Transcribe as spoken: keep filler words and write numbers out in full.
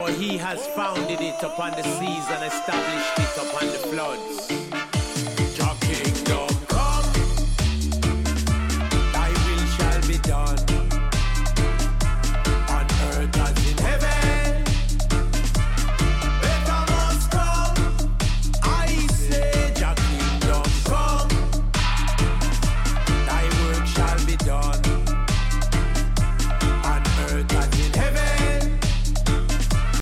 For he has founded it upon the seas and established it upon the floods.